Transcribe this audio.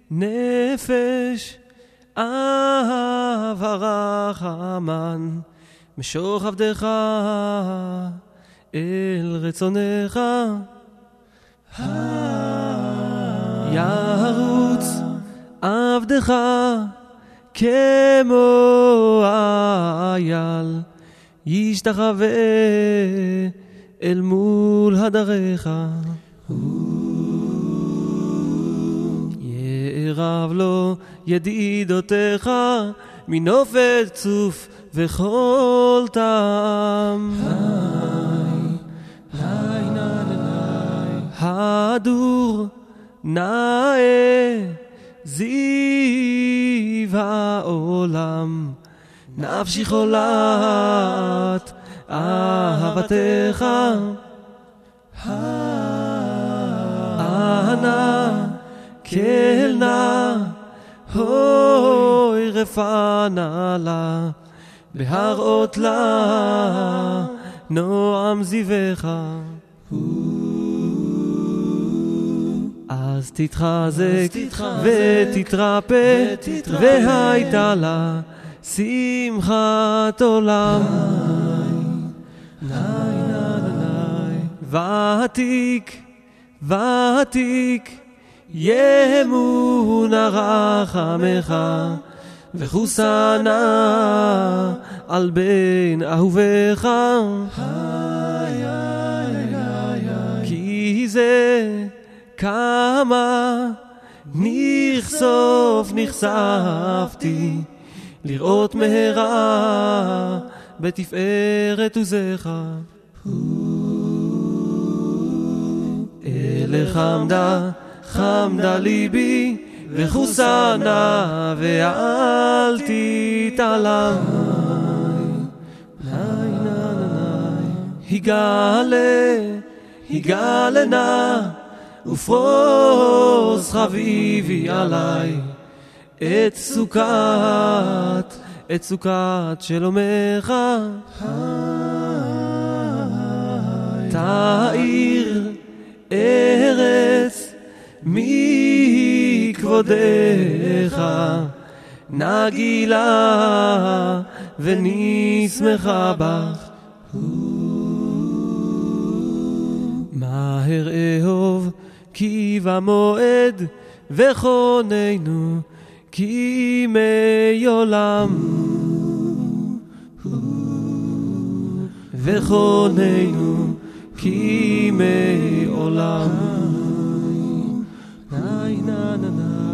נפש אהב הרחמן משוך עבדך אל רצונך ירוץ עבדך כמו אייל ישתחווה אל מול הדריך יערב לו ידידותיך מנופת צוף וכל טעם הדור נאה זיו העולם נפשי חולת אהבתך אנה כלנה הוי רפנה לה בהראות לה נועם זיווך אז תתחזק ותתרפא והייתה לה שמחת עולם ותיק ימון רחמך וחוסנה על בין אהובך כי זה כמה נחשפתי לראות מהרה בתפארת עוזך אלך חמדה ליבי וחוסנה ואל תתעלם היגלנה ופרוס חביבי עליי את סוכת שלומך תאיר ארץ מכבודך נגילה ונשמחה בך מהר אהוב כי במועד וכוננו כי ימי עולם וכוננו כי ימי עולם